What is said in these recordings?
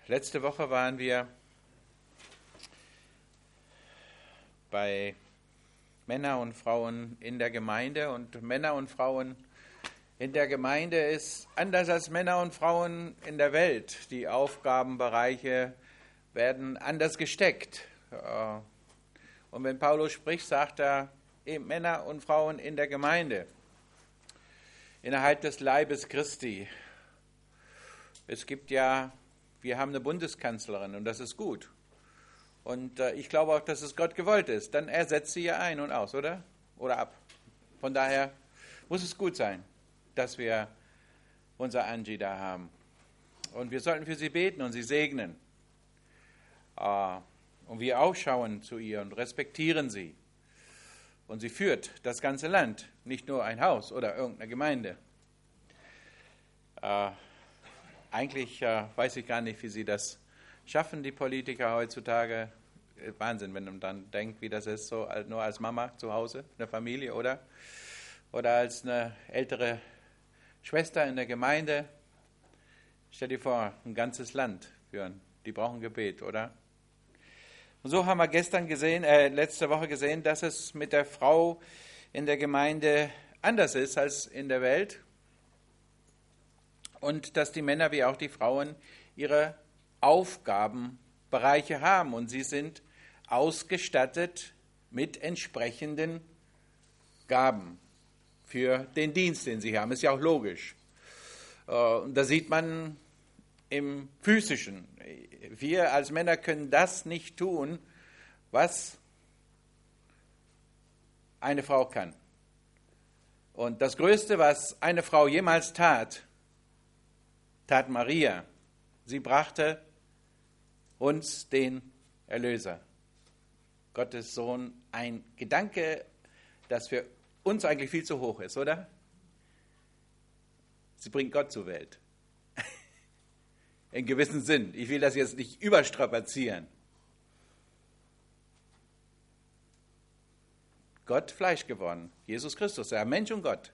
Letzte Woche waren wir bei Männer und Frauen in der Gemeinde, und Männer und Frauen in der Gemeinde ist anders als Männer und Frauen in der Welt. Die Aufgabenbereiche werden anders gesteckt. Und wenn Paulus spricht, sagt er eben Männer und Frauen in der Gemeinde, innerhalb des Leibes Christi. Es gibt ja, wir haben eine Bundeskanzlerin und das ist gut. Und ich glaube auch, dass es Gott gewollt ist. Dann ersetzt sie ja ein und aus, oder? Oder ab. Von daher muss es gut sein, dass wir unser Angie da haben. Und wir sollten für sie beten und sie segnen. Und wir aufschauen zu ihr und respektieren sie. Und sie führt das ganze Land, nicht nur ein Haus oder irgendeine Gemeinde. Eigentlich weiß ich gar nicht, wie sie das schaffen, die Politiker heutzutage. Wahnsinn, wenn man dann denkt, wie das ist, so nur als Mama zu Hause, in der Familie, oder? Oder als eine ältere Schwester in der Gemeinde. Stell dir vor, ein ganzes Land führen. Die brauchen Gebet, oder? Und so haben wir letzte Woche gesehen, dass es mit der Frau in der Gemeinde anders ist als in der Welt. Und dass die Männer wie auch die Frauen ihre Aufgabenbereiche haben. Und sie sind ausgestattet mit entsprechenden Gaben für den Dienst, den sie haben. Ist ja auch logisch. Und da sieht man im Physischen. Wir als Männer können das nicht tun, was eine Frau kann. Und das Größte, was eine Frau jemals tat Maria. Sie brachte uns den Erlöser, Gottes Sohn. Ein Gedanke, das für uns eigentlich viel zu hoch ist, oder? Sie bringt Gott zur Welt. In gewissem Sinn. Ich will das jetzt nicht überstrapazieren. Gott Fleisch geworden. Jesus Christus, der Mensch und Gott.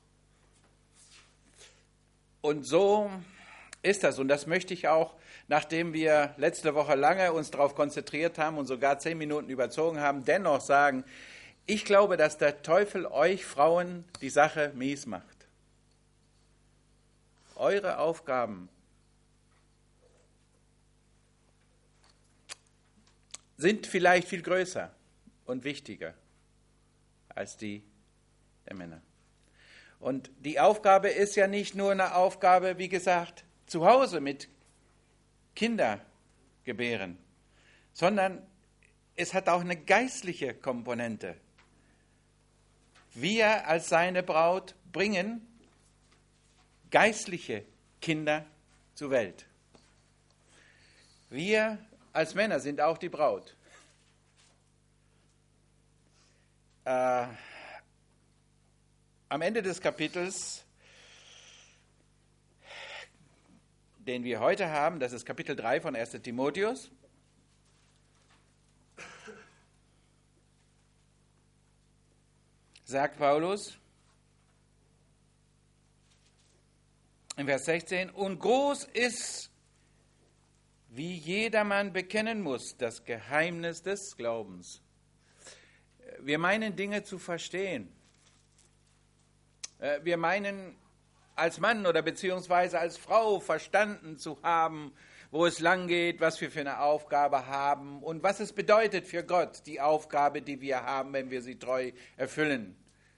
Und so ist das. Und das möchte ich auch, nachdem wir letzte Woche lange uns darauf konzentriert haben und sogar 10 Minuten überzogen haben, dennoch sagen, ich glaube, dass der Teufel euch Frauen die Sache mies macht. Eure Aufgaben sind vielleicht viel größer und wichtiger als die der Männer. Und die Aufgabe ist ja nicht nur eine Aufgabe, wie gesagt, zu Hause mit Kinder gebären, sondern es hat auch eine geistliche Komponente. Wir als seine Braut bringen geistliche Kinder zur Welt. Wir als Männer sind auch die Braut. Am Ende des Kapitels, den wir heute haben, das ist Kapitel 3 von 1. Timotheus, sagt Paulus in Vers 16, und groß ist, wie jedermann bekennen muss, das Geheimnis des Glaubens. Wir meinen Dinge zu verstehen. Wir meinen als Mann oder beziehungsweise als Frau verstanden zu haben, wo es lang geht, was wir für eine Aufgabe haben und was es bedeutet für Gott, die Aufgabe, die wir haben, wenn wir sie treu erfüllen.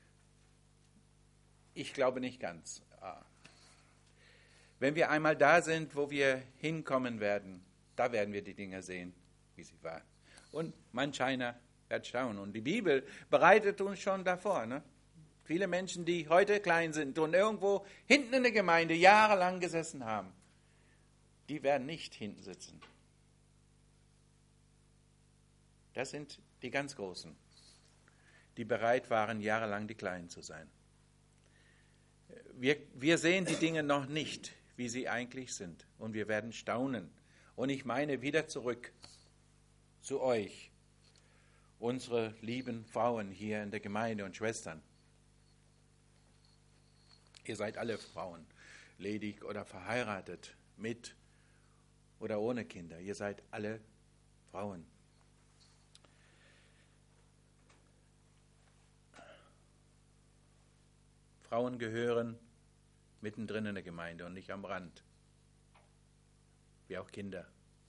Ich glaube nicht ganz. Wenn wir einmal da sind, wo wir hinkommen werden, da werden wir die Dinge sehen, wie sie waren. Und manch einer wird staunen. Und die Bibel bereitet uns schon davor, ne? Viele Menschen, die heute klein sind und irgendwo hinten in der Gemeinde jahrelang gesessen haben, die werden nicht hinten sitzen. Das sind die ganz Großen, die bereit waren, jahrelang die Kleinen zu sein. Wir sehen die Dinge noch nicht, wie sie eigentlich sind. Und wir werden staunen. Und ich meine wieder zurück zu euch, unsere lieben Frauen hier in der Gemeinde und Schwestern. Ihr seid alle Frauen, ledig oder verheiratet, mit oder ohne Kinder. Ihr seid alle Frauen. Frauen gehören mittendrin in der Gemeinde und nicht am Rand. Wie auch Kinder.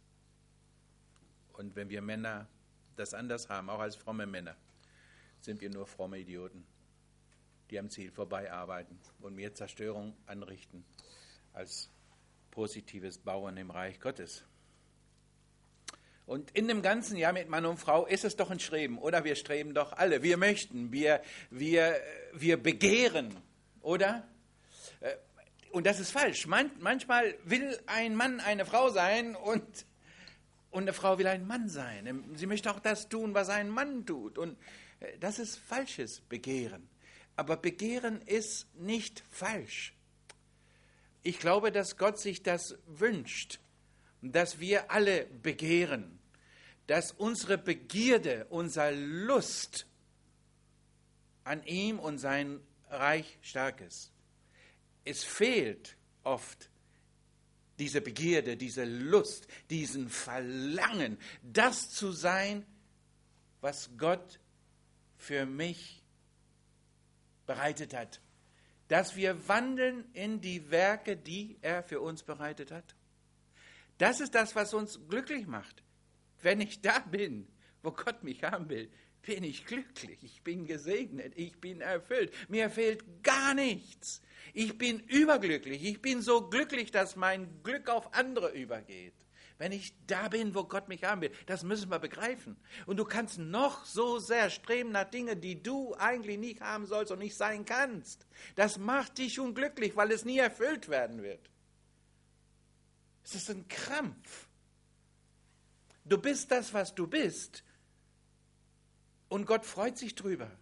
Und wenn wir Männer das anders haben, auch als fromme Männer, sind wir nur fromme Idioten, die am Ziel vorbei arbeiten und mehr Zerstörung anrichten als positives Bauen im Reich Gottes. Und in dem ganzen Jahr mit Mann und Frau ist es doch ein Streben, oder? Wir streben doch alle, wir möchten, wir begehren, oder? Und das ist falsch. Manchmal will ein Mann eine Frau sein und eine Frau will ein Mann sein. Sie möchte auch das tun, was ein Mann tut. Und das ist falsches Begehren. Aber Begehren ist nicht falsch. Ich glaube, dass Gott sich das wünscht, dass wir alle begehren, dass unsere Begierde, unsere Lust an ihm und sein Reich stark ist. Es fehlt oft diese Begierde, diese Lust, diesen Verlangen, das zu sein, was Gott für mich bereitet hat. Dass wir wandeln in die Werke, die er für uns bereitet hat. Das ist das, was uns glücklich macht. Wenn ich da bin, wo Gott mich haben will, bin ich glücklich, ich bin gesegnet, ich bin erfüllt. Mir fehlt gar nichts. Ich bin überglücklich. Ich bin so glücklich, dass mein Glück auf andere übergeht. Wenn ich da bin, wo Gott mich haben will, das müssen wir begreifen. Und du kannst noch so sehr streben nach Dingen, die du eigentlich nicht haben sollst und nicht sein kannst. Das macht dich unglücklich, weil es nie erfüllt werden wird. Es ist ein Krampf. Du bist das, was du bist. Und Gott freut sich drüber.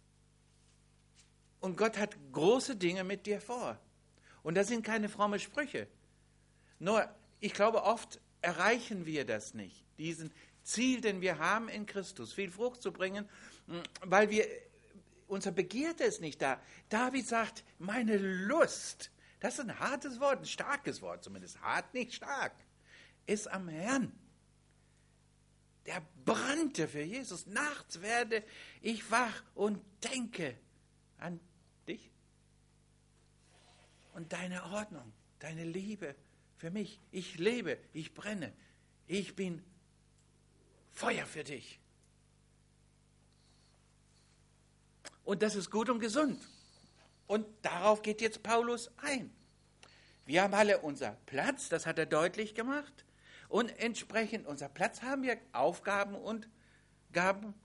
Und Gott hat große Dinge mit dir vor. Und das sind keine frommen Sprüche. Nur, ich glaube, oft erreichen wir das nicht. Diesen Ziel, den wir haben in Christus, viel Frucht zu bringen, weil unser Begierde ist nicht da. David sagt, meine Lust, das ist ein hartes Wort, ein starkes Wort zumindest, hart, nicht stark, ist am Herrn. Der brannte für Jesus. Nachts werde ich wach und denke an dich und deine Ordnung, deine Liebe für mich. Ich lebe, ich brenne, ich bin Feuer für dich. Und das ist gut und gesund. Und darauf geht jetzt Paulus ein. Wir haben alle unser Platz, das hat er deutlich gemacht. Und entsprechend unser Platz haben wir Aufgaben und Gaben.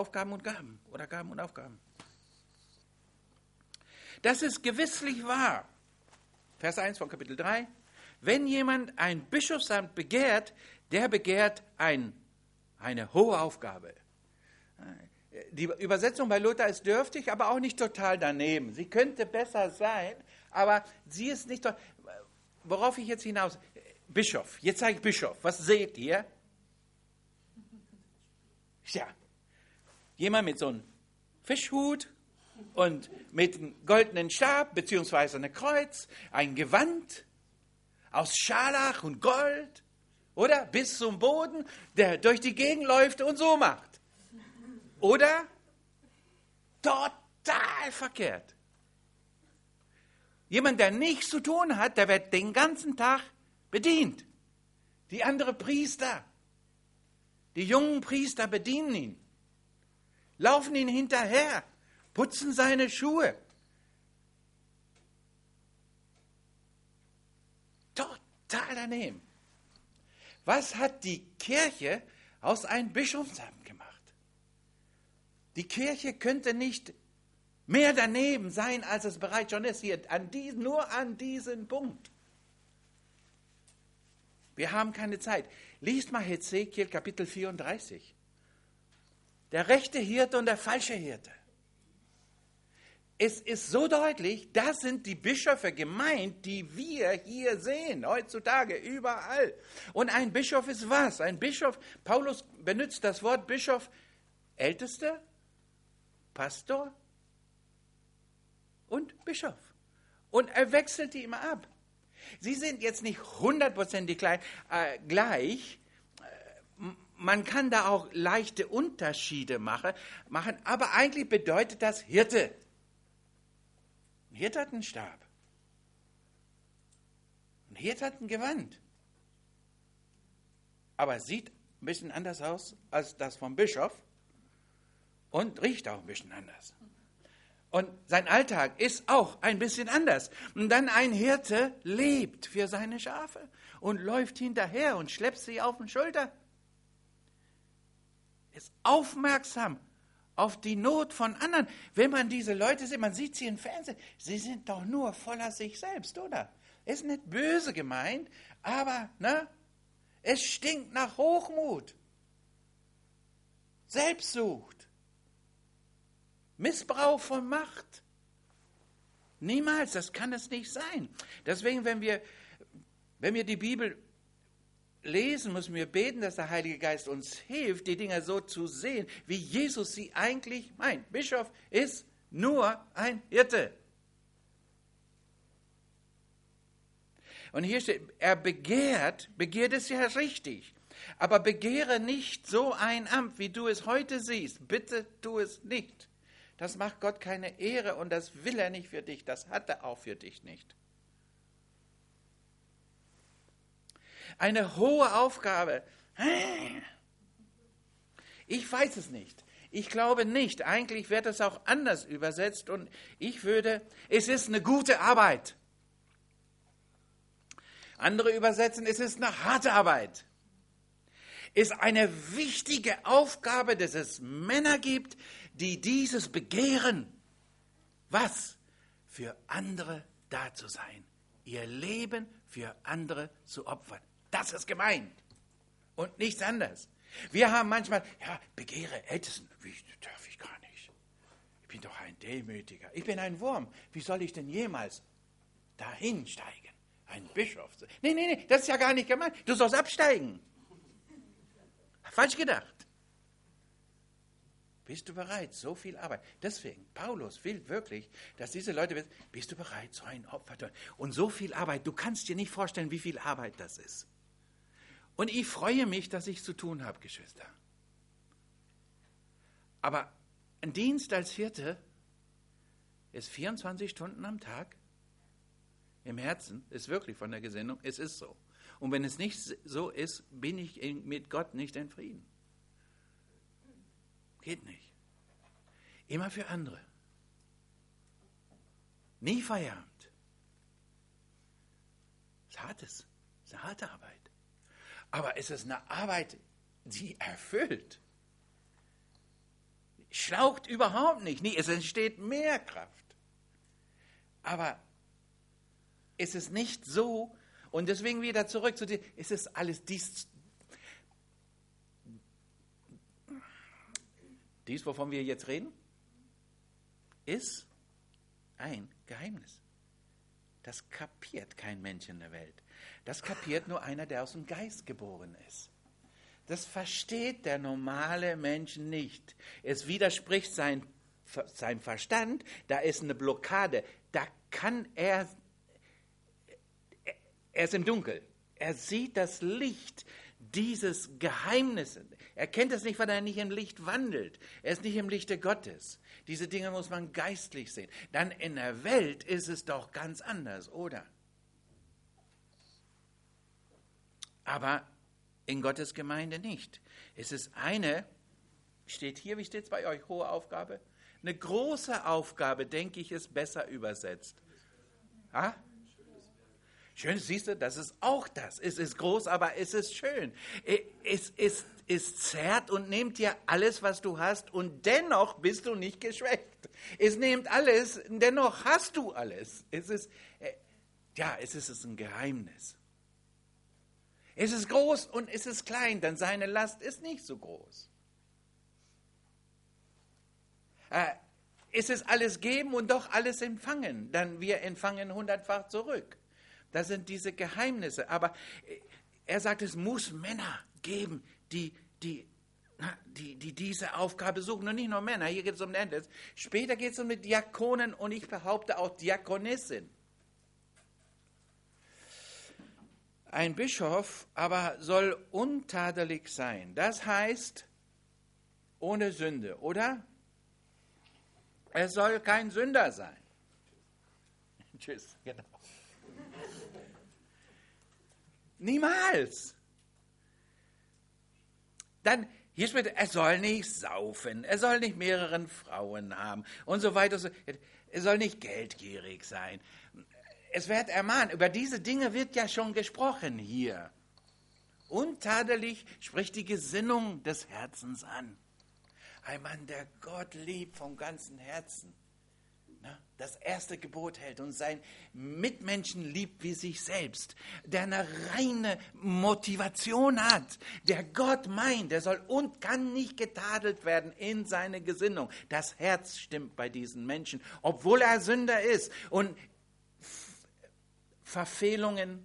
Das ist gewisslich wahr. Vers 1 von Kapitel 3. Wenn jemand ein Bischofsamt begehrt, der begehrt eine hohe Aufgabe. Die Übersetzung bei Luther ist dürftig, aber auch nicht total daneben. Sie könnte besser sein, aber sie ist nicht. Worauf ich jetzt hinaus? Bischof, jetzt sage ich Bischof. Was seht ihr? Ja, jemand mit so einem Fischhut und mit einem goldenen Stab, beziehungsweise einem Kreuz, ein Gewand aus Scharlach und Gold, oder? Bis zum Boden, der durch die Gegend läuft und so macht. Oder? Total verkehrt. Jemand, der nichts zu tun hat, der wird den ganzen Tag bedient. Die anderen Priester, die jungen Priester bedienen ihn, laufen ihn hinterher, putzen seine Schuhe. Total daneben. Was hat die Kirche aus einem Bischofsamt gemacht? Die Kirche könnte nicht mehr daneben sein, als es bereits schon ist, hier nur an diesem Punkt. Wir haben keine Zeit. Liest mal Hesekiel Kapitel 34. Der rechte Hirte und der falsche Hirte. Es ist so deutlich, das sind die Bischöfe gemeint, die wir hier sehen, heutzutage, überall. Und ein Bischof ist was? Ein Bischof, Paulus benutzt das Wort Bischof, Ältester, Pastor und Bischof. Und er wechselt die immer ab. Sie sind jetzt nicht hundertprozentig gleich. Man kann da auch leichte Unterschiede machen, aber eigentlich bedeutet das Hirte. Ein Hirte hat einen Stab. Ein Hirte hat ein Gewand. Aber sieht ein bisschen anders aus als das vom Bischof und riecht auch ein bisschen anders. Und sein Alltag ist auch ein bisschen anders. Und dann ein Hirte lebt für seine Schafe und läuft hinterher und schleppt sie auf den Schulter. Ist aufmerksam auf die Not von anderen. Wenn man diese Leute sieht, man sieht sie im Fernsehen, sie sind doch nur voller sich selbst, oder? Ist nicht böse gemeint, aber es stinkt nach Hochmut, Selbstsucht, Missbrauch von Macht. Niemals, das kann es nicht sein. Deswegen, wenn wir die Bibel lesen, müssen wir beten, dass der Heilige Geist uns hilft, die Dinge so zu sehen, wie Jesus sie eigentlich meint. Bischof ist nur ein Hirte. Und hier steht, er begehrt ist ja richtig, aber begehre nicht so ein Amt, wie du es heute siehst. Bitte tu es nicht. Das macht Gott keine Ehre und das will er nicht für dich, das hat er auch für dich nicht. Eine hohe Aufgabe. Ich weiß es nicht. Ich glaube nicht. Eigentlich wird es auch anders übersetzt und es ist eine gute Arbeit. Andere übersetzen, es ist eine harte Arbeit. Ist eine wichtige Aufgabe, dass es Männer gibt, die dieses begehren. Was? Für andere da zu sein. Ihr Leben für andere zu opfern. Das ist gemeint. Und nichts anderes. Wir haben manchmal, begehre Ältesten. Wie darf ich gar nicht. Ich bin doch ein Demütiger. Ich bin ein Wurm. Wie soll ich denn jemals dahin steigen? Ein Bischof. Nee, das ist ja gar nicht gemeint. Du sollst absteigen. Falsch gedacht. Bist du bereit? So viel Arbeit. Deswegen, Paulus will wirklich, dass diese Leute wissen, bist du bereit, so ein Opfer zu tun? Und so viel Arbeit, du kannst dir nicht vorstellen, wie viel Arbeit das ist. Und ich freue mich, dass ich zu tun habe, Geschwister. Aber ein Dienst als Hirte ist 24 Stunden am Tag. Im Herzen ist wirklich von der Gesinnung, es ist so. Und wenn es nicht so ist, bin ich mit Gott nicht in Frieden. Geht nicht. Immer für andere. Nie Feierabend. Es ist eine harte Arbeit. Aber es ist eine Arbeit, die erfüllt. Schlaucht überhaupt nicht. Es entsteht mehr Kraft. Aber es ist nicht so, und deswegen wieder zurück zu dir, es ist alles dies, wovon wir jetzt reden, ist ein Geheimnis. Das kapiert kein Mensch in der Welt. Das kapiert nur einer, der aus dem Geist geboren ist. Das versteht der normale Mensch nicht. Es widerspricht sein Verstand, da ist eine Blockade, da kann er ist im Dunkeln. Er sieht das Licht dieses Geheimnisses. Er kennt es nicht, weil er nicht im Licht wandelt. Er ist nicht im Lichte Gottes. Diese Dinge muss man geistlich sehen. Dann in der Welt ist es doch ganz anders, oder? Aber in Gottes Gemeinde nicht. Es ist steht hier, wie steht es bei euch, hohe Aufgabe? Eine große Aufgabe, denke ich, ist besser übersetzt. Ah? Schön, siehst du, das ist auch das. Es ist groß, aber es ist schön. Es zerrt und nimmt dir alles, was du hast, und dennoch bist du nicht geschwächt. Es nimmt alles, dennoch hast du alles. Es ist ein Geheimnis. Es ist groß und es ist klein, denn seine Last ist nicht so groß. Es ist alles geben und doch alles empfangen, denn wir empfangen 100-fach zurück. Das sind diese Geheimnisse. Aber er sagt, es muss Männer geben, die diese Aufgabe suchen. Und nicht nur Männer, hier geht es um den Ende. Später geht es um die Diakonen und ich behaupte auch Diakonissen. Ein Bischof aber soll untadelig sein. Das heißt, ohne Sünde, oder? Er soll kein Sünder sein. Tschüss, genau. Niemals. Dann, hier steht, er soll nicht saufen, er soll nicht mehrere Frauen haben und so weiter. Er soll nicht geldgierig sein. Es wird ermahnt, über diese Dinge wird ja schon gesprochen hier. Untadelig spricht die Gesinnung des Herzens an. Ein Mann, der Gott liebt vom ganzen Herzen, das erste Gebot hält und seinen Mitmenschen liebt wie sich selbst, der eine reine Motivation hat, der Gott meint, der soll und kann nicht getadelt werden in seine Gesinnung. Das Herz stimmt bei diesen Menschen, obwohl er Sünder ist und Verfehlungen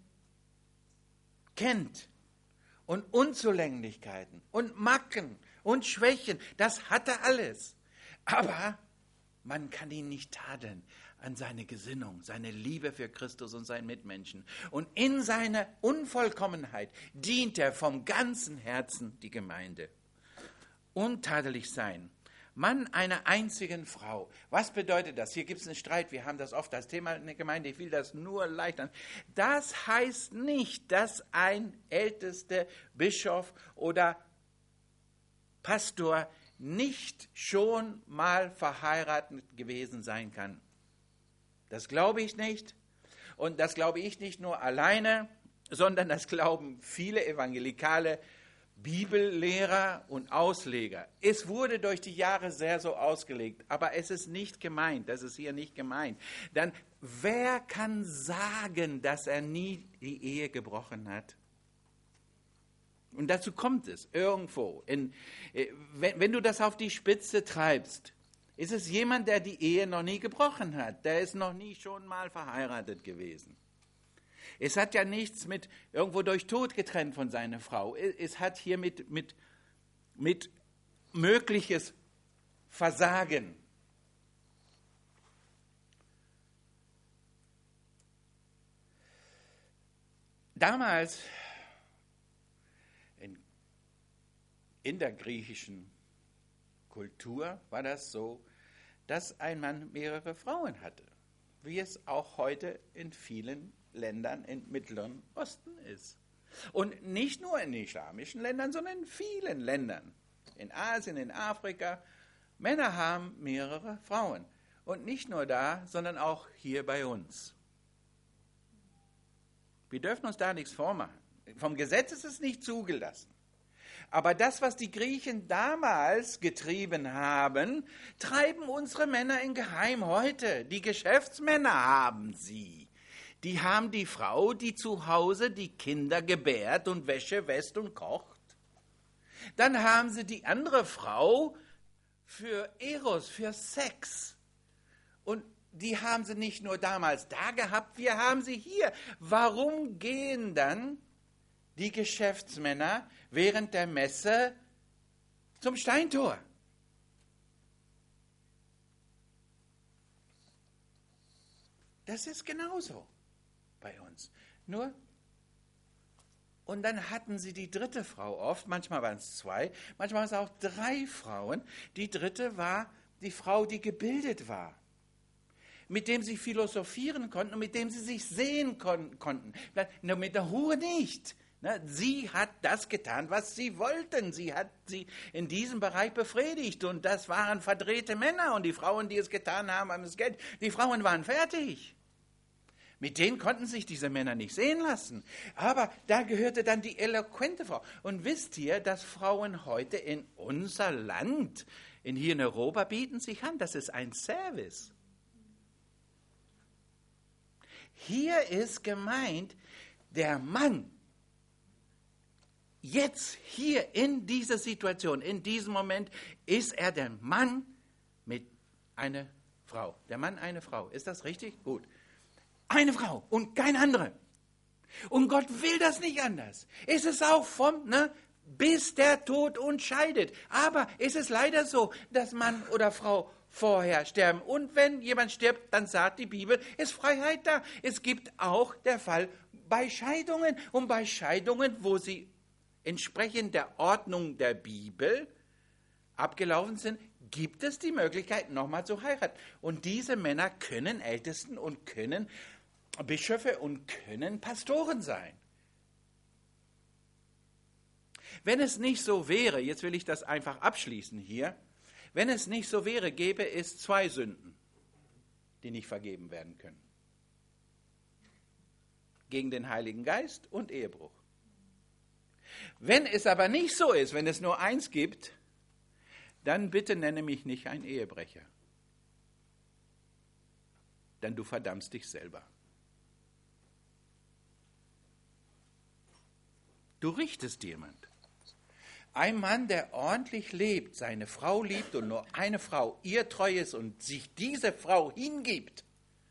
kennt und Unzulänglichkeiten und Macken und Schwächen, das hat er alles. Aber man kann ihn nicht tadeln an seine Gesinnung, seine Liebe für Christus und seinen Mitmenschen. Und in seiner Unvollkommenheit dient er vom ganzen Herzen die Gemeinde. Untadelig sein. Mann einer einzigen Frau. Was bedeutet das? Hier gibt es einen Streit, wir haben das oft als Thema in der Gemeinde, ich will das nur leicht an. Das heißt nicht, dass ein ältester Bischof oder Pastor nicht schon mal verheiratet gewesen sein kann. Das glaube ich nicht. Und das glaube ich nicht nur alleine, sondern das glauben viele evangelikale Bibellehrer und Ausleger. Es wurde durch die Jahre sehr so ausgelegt, aber es ist nicht gemeint, das ist hier nicht gemeint. Dann, wer kann sagen, dass er nie die Ehe gebrochen hat? Und dazu kommt es irgendwo. Wenn du das auf die Spitze treibst, ist es jemand, der die Ehe noch nie gebrochen hat. Der ist noch nie schon mal verheiratet gewesen. Es hat ja nichts mit irgendwo durch Tod getrennt von seiner Frau. Es hat hier mit mögliches Versagen. Damals in der griechischen Kultur war das so, dass ein Mann mehrere Frauen hatte, wie es auch heute in vielen Ländern im Mittleren Osten ist. Und nicht nur in islamischen Ländern, sondern in vielen Ländern. In Asien, in Afrika. Männer haben mehrere Frauen. Und nicht nur da, sondern auch hier bei uns. Wir dürfen uns da nichts vormachen. Vom Gesetz ist es nicht zugelassen. Aber das, was die Griechen damals getrieben haben, treiben unsere Männer in Geheim heute. Die Geschäftsmänner haben sie. Die haben die Frau, die zu Hause die Kinder gebärt und Wäsche wäscht und kocht. Dann haben sie die andere Frau für Eros, für Sex. Und die haben sie nicht nur damals da gehabt, wir haben sie hier. Warum gehen dann die Geschäftsmänner während der Messe zum Steintor? Das ist genauso bei uns. Nur, und dann hatten sie die dritte Frau oft, manchmal waren es 2, manchmal waren es auch 3 Frauen. Die dritte war die Frau, die gebildet war, mit dem sie philosophieren konnten und mit dem sie sich sehen konnten. Nur mit der Hure nicht. Sie hat das getan, was sie wollten. Sie hat sie in diesem Bereich befriedigt. Und das waren verdrehte Männer. Und die Frauen, die es getan haben, haben das Geld. Die Frauen waren fertig. Mit denen konnten sich diese Männer nicht sehen lassen. Aber da gehörte dann die eloquente Frau. Und wisst ihr, dass Frauen heute in unser Land, hier in Europa, bieten sich an. Das ist ein Service. Hier ist gemeint, der Mann, jetzt hier in dieser Situation, in diesem Moment, ist er der Mann mit einer Frau. Der Mann eine Frau. Ist das richtig? Gut. Eine Frau und keine andere. Und Gott will das nicht anders. Es ist auch bis der Tod uns scheidet. Aber es ist leider so, dass Mann oder Frau vorher sterben. Und wenn jemand stirbt, dann sagt die Bibel, ist Freiheit da. Es gibt auch der Fall Bei Scheidungen und bei Scheidungen, wo sie entsprechend der Ordnung der Bibel abgelaufen sind, gibt es die Möglichkeit, nochmal zu heiraten. Und diese Männer können Ältesten und können Bischöfe und können Pastoren sein. Wenn es nicht so wäre, jetzt will ich das einfach abschließen hier, wenn es nicht so wäre, gäbe es 2 Sünden, die nicht vergeben werden können. Gegen den Heiligen Geist und Ehebruch. Wenn es aber nicht so ist, wenn es nur eins gibt, dann bitte nenne mich nicht ein Ehebrecher. Denn du verdammst dich selber. Du richtest jemand. Ein Mann, der ordentlich lebt, seine Frau liebt und nur eine Frau ihr treu ist und sich diese Frau hingibt,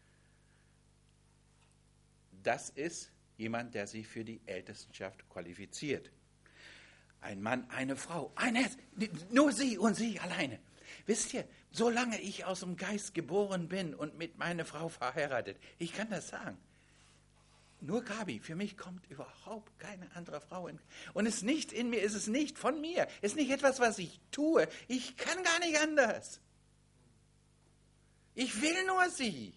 das ist jemand, der sich für die Ältestenschaft qualifiziert. Ein Mann, eine Frau, ein Herz, nur sie und sie alleine. Wisst ihr, solange ich aus dem Geist geboren bin und mit meiner Frau verheiratet, ich kann das sagen, nur Gabi, für mich kommt überhaupt keine andere Frau in. Und es ist nicht in mir, es ist nicht von mir, es ist nicht etwas, was ich tue. Ich kann gar nicht anders. Ich will nur sie.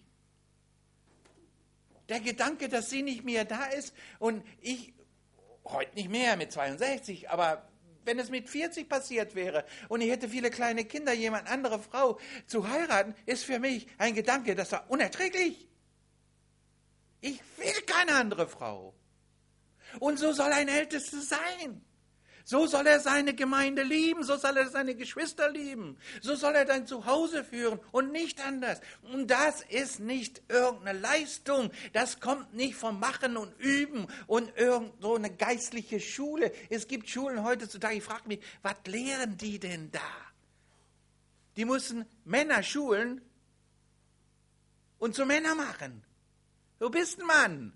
Der Gedanke, dass sie nicht mehr da ist und ich, heute nicht mehr mit 62, aber wenn es mit 40 passiert wäre und ich hätte viele kleine Kinder, jemand andere Frau zu heiraten, ist für mich ein Gedanke, das war unerträglich. Ich will keine andere Frau. Und so soll ein Ältester sein. So soll er seine Gemeinde lieben, so soll er seine Geschwister lieben, so soll er dein Zuhause führen und nicht anders. Und das ist nicht irgendeine Leistung, das kommt nicht vom Machen und Üben und irgend so eine geistliche Schule. Es gibt Schulen heutzutage, ich frage mich, was lehren die denn da? Die müssen Männer schulen und zu Männer machen. Du bist ein Mann.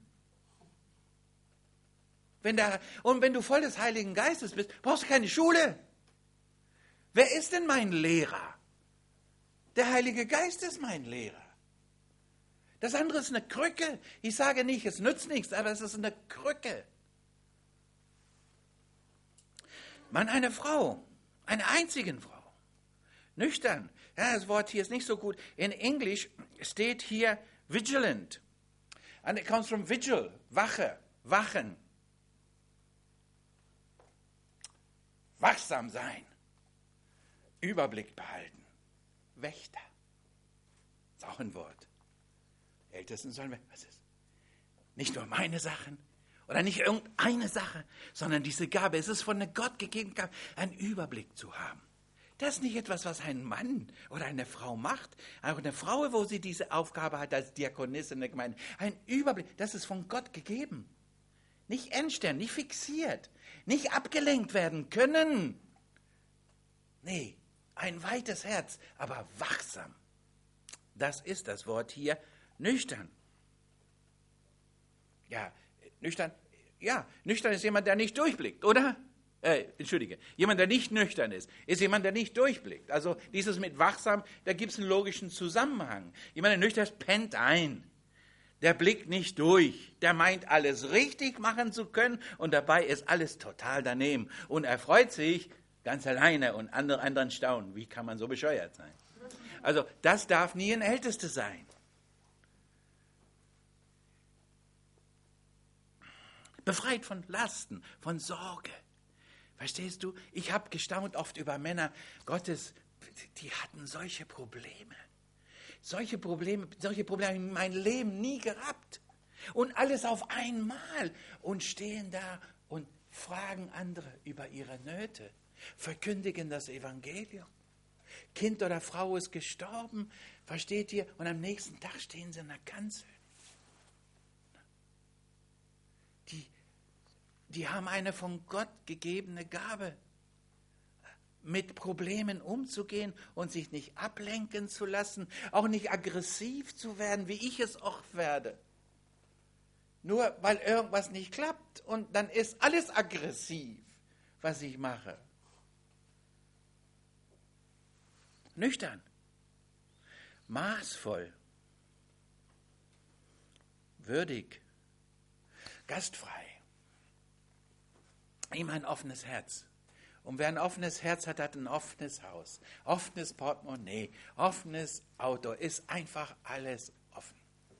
Und wenn du voll des Heiligen Geistes bist, brauchst du keine Schule. Wer ist denn mein Lehrer? Der Heilige Geist ist mein Lehrer. Das andere ist eine Krücke. Ich sage nicht, es nützt nichts, aber es ist eine Krücke. Mann, eine Frau, eine einzige Frau, nüchtern. Ja, das Wort hier ist nicht so gut. In Englisch steht hier vigilant. And it comes from vigil, Wache, wachen. Wachsam sein, Überblick behalten, Wächter. Ist auch ein Wort. Ältesten sollen wir, was ist? Nicht nur meine Sachen oder nicht irgendeine Sache, sondern diese Gabe, es ist von Gott gegeben, einen Überblick zu haben. Das ist nicht etwas, was ein Mann oder eine Frau macht. Auch eine Frau, wo sie diese Aufgabe hat als Diakonissin in der Gemeinde. Ein Überblick, das ist von Gott gegeben. Nicht entstehen, nicht fixiert, nicht abgelenkt werden können. Nee, ein weites Herz, aber wachsam. Das ist das Wort hier, nüchtern. Ja, nüchtern ist jemand, der nicht durchblickt, oder? Jemand, der nicht nüchtern ist jemand, der nicht durchblickt. Also dieses mit wachsam, da gibt es einen logischen Zusammenhang. Jemand, der nüchtern ist, pennt ein. Der blickt nicht durch. Der meint, alles richtig machen zu können und dabei ist alles total daneben. Und er freut sich ganz alleine und andere anderen staunen. Wie kann man so bescheuert sein? Also das darf nie ein Ältester sein. Befreit von Lasten, von Sorge. Verstehst du? Ich habe gestaunt oft über Männer Gottes, die hatten solche Probleme. Solche Probleme habe ich in meinem Leben nie gehabt. Und alles auf einmal. Und stehen da und fragen andere über ihre Nöte. Verkündigen das Evangelium. Kind oder Frau ist gestorben, versteht ihr? Und am nächsten Tag stehen sie in der Kanzel. Die haben eine von Gott gegebene Gabe, mit Problemen umzugehen und sich nicht ablenken zu lassen, auch nicht aggressiv zu werden, wie ich es auch werde. Nur weil irgendwas nicht klappt und dann ist alles aggressiv, was ich mache. Nüchtern, maßvoll, würdig. gastfrei. Immer ein offenes Herz. Und wer ein offenes Herz hat, hat ein offenes Haus, offenes Portemonnaie, offenes Auto, ist einfach alles offen.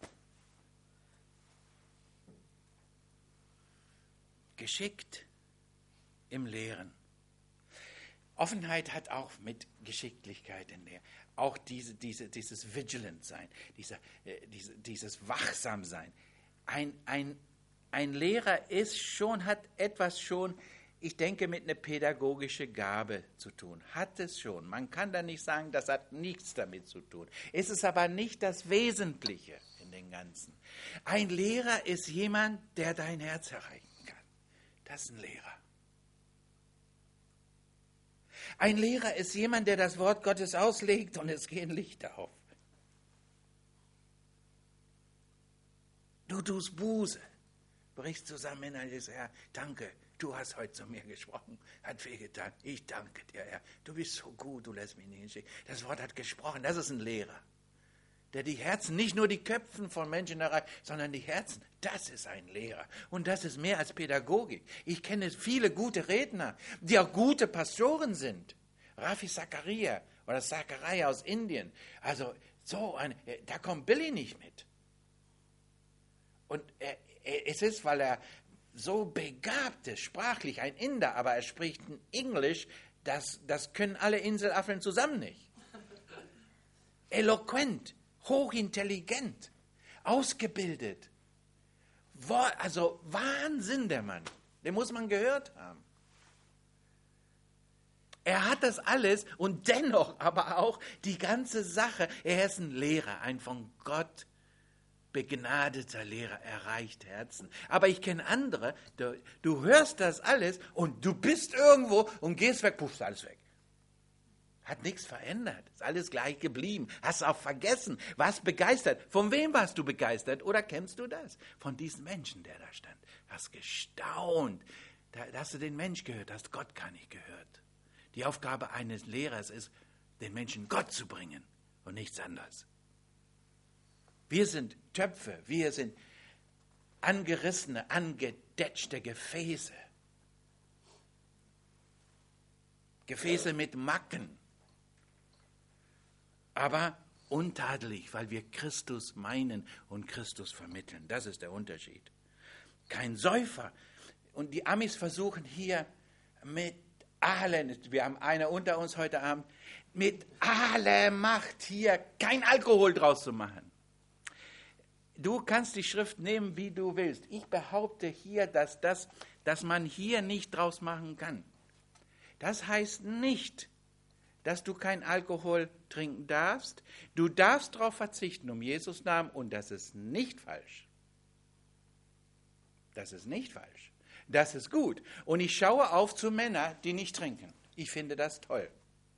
Geschickt im Lehren. Offenheit hat auch mit Geschicklichkeit in der, auch dieses Vigilant-Sein, dieses Wachsam-Sein. Ein Lehrer hat etwas schon, ich denke, mit einer pädagogischen Gabe zu tun. Hat es schon. Man kann da nicht sagen, das hat nichts damit zu tun. Es ist aber nicht das Wesentliche in dem Ganzen. Ein Lehrer ist jemand, der dein Herz erreichen kann. Das ist ein Lehrer. Ein Lehrer ist jemand, der das Wort Gottes auslegt und es gehen Lichter auf. Du tust Buße, brichst zusammen und sagst, Herr, danke, du hast heute zu mir gesprochen, hat wehgetan. Ich danke dir, Herr. Du bist so gut, du lässt mich nicht hinschicken. Das Wort hat gesprochen, das ist ein Lehrer. Der die Herzen, nicht nur die Köpfen von Menschen erreicht, sondern die Herzen, das ist ein Lehrer. Und das ist mehr als Pädagogik. Ich kenne viele gute Redner, die auch gute Pastoren sind. Ravi Zachariah oder Zachariah aus Indien. Also da kommt Billy nicht mit. Und es ist, weil er so begabt ist, sprachlich, ein Inder, aber er spricht ein Englisch, das können alle Inselaffen zusammen nicht. Eloquent, hochintelligent, ausgebildet. Also Wahnsinn, der Mann. Den muss man gehört haben. Er hat das alles und dennoch aber auch die ganze Sache. Er ist ein Lehrer, ein von Gott begnadeter Lehrer, erreicht Herzen. Aber ich kenne andere, du hörst das alles und du bist irgendwo und gehst weg, puff, ist alles weg. Hat nichts verändert, ist alles gleich geblieben. Hast auch vergessen, warst begeistert. Von wem warst du begeistert oder kennst du das? Von diesem Menschen, der da stand. Hast gestaunt, da hast du den Mensch gehört, hast Gott gar nicht gehört. Die Aufgabe eines Lehrers ist, den Menschen Gott zu bringen und nichts anderes. Wir sind Töpfe, wir sind angerissene, angedetschte Gefäße. Gefäße mit Macken. Aber untadelig, weil wir Christus meinen und Christus vermitteln. Das ist der Unterschied. Kein Säufer. Und die Amis versuchen hier mit allen, wir haben einer unter uns heute Abend, mit aller Macht hier kein Alkohol draus zu machen. Du kannst die Schrift nehmen, wie du willst. Ich behaupte hier, dass man hier nicht draus machen kann. Das heißt nicht, dass du kein Alkohol trinken darfst. Du darfst darauf verzichten, um Jesus Namen, und das ist nicht falsch. Das ist nicht falsch. Das ist gut. Und ich schaue auf zu Männern, die nicht trinken. Ich finde das toll.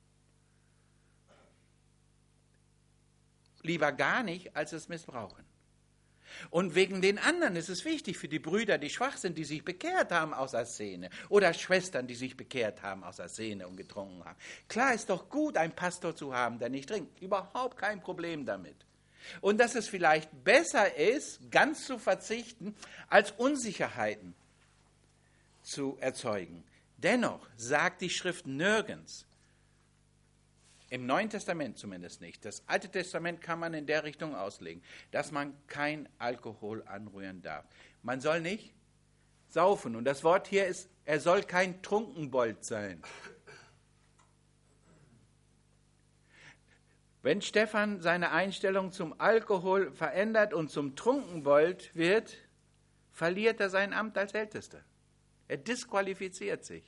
Lieber gar nicht, als es missbrauchen. Und wegen den anderen ist es wichtig für die Brüder, die schwach sind, die sich bekehrt haben aus der Szene. Oder Schwestern, die sich bekehrt haben aus der Szene und getrunken haben. Klar, ist doch gut, einen Pastor zu haben, der nicht trinkt. Überhaupt kein Problem damit. Und dass es vielleicht besser ist, ganz zu verzichten, als Unsicherheiten zu erzeugen. Dennoch sagt die Schrift nirgends, im Neuen Testament zumindest nicht, das Alte Testament kann man in der Richtung auslegen, dass man kein Alkohol anrühren darf. Man soll nicht saufen. Und das Wort hier ist, er soll kein Trunkenbold sein. Wenn Stephan seine Einstellung zum Alkohol verändert und zum Trunkenbold wird, verliert er sein Amt als Ältester. Er disqualifiziert sich.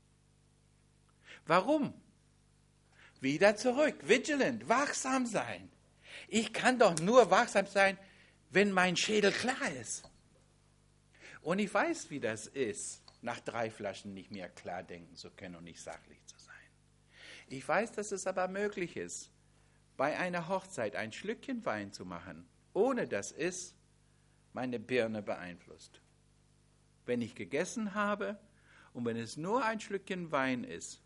Warum? Wieder zurück, vigilant, wachsam sein. Ich kann doch nur wachsam sein, wenn mein Schädel klar ist. Und ich weiß, wie das ist, nach 3 Flaschen nicht mehr klar denken zu können und nicht sachlich zu sein. Ich weiß, dass es aber möglich ist, bei einer Hochzeit ein Schlückchen Wein zu machen, ohne dass es meine Birne beeinflusst. Wenn ich gegessen habe und wenn es nur ein Schlückchen Wein ist.